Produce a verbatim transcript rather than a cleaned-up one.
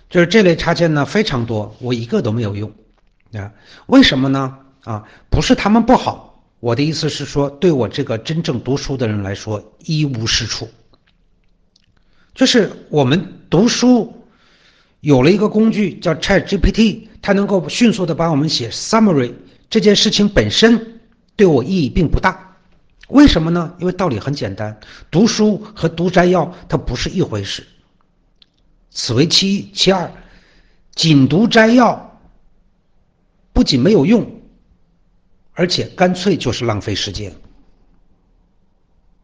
就是这类插件呢非常多，我一个都没有用啊。为什么呢？啊，不是他们不好，我的意思是说，对我这个真正读书的人来说一无是处。就是我们读书有了一个工具叫 ChatGPT， 它能够迅速的帮我们写 summary， 这件事情本身对我意义并不大。为什么呢？因为道理很简单，读书和读摘要它不是一回事。此为其一，其二，仅读摘要不仅没有用，而且干脆就是浪费时间。